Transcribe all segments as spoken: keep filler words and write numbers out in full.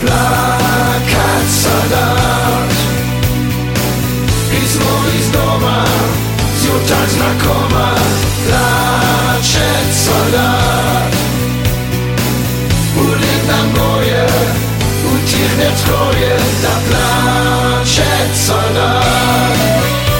plakat soldat. Pismo iz doma, zjutraj znakoma, plače soldat. Uvijek nam boje, utihne troje, da plače soldat.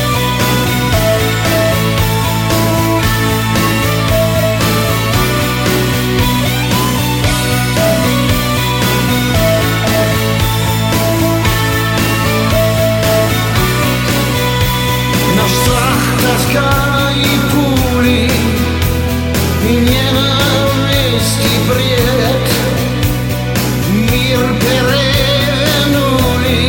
I puli i nienawiści bred, mir перевернули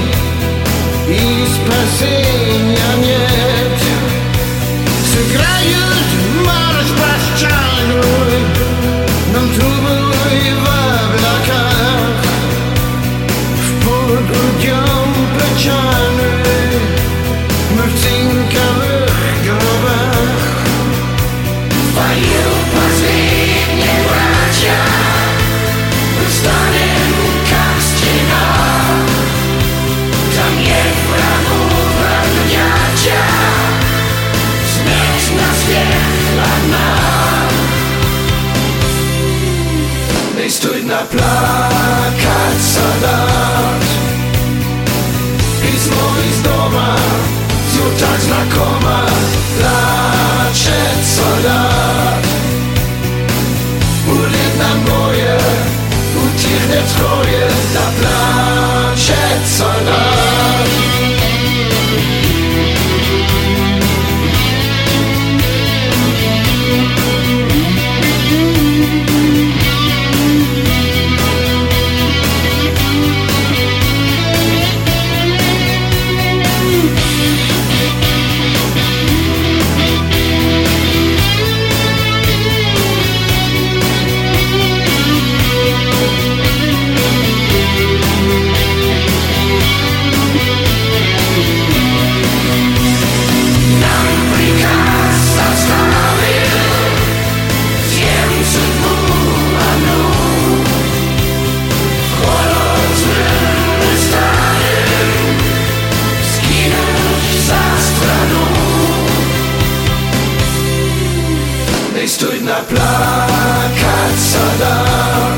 и спасения нет. Сыграют марш прощальный нам трубой в облаках, в порт уйдем прощальный мы в цинковых гробах. Поют последние братья, мы станем как стена. Там нет врагу проклятия, смерть на всех одна. Листует на плакат солдат, письмо из дома, zjutraj znakoma, plače soldat. Uvijek nam boje, utihne troje, da plače soldat. Листует на плакат солдат,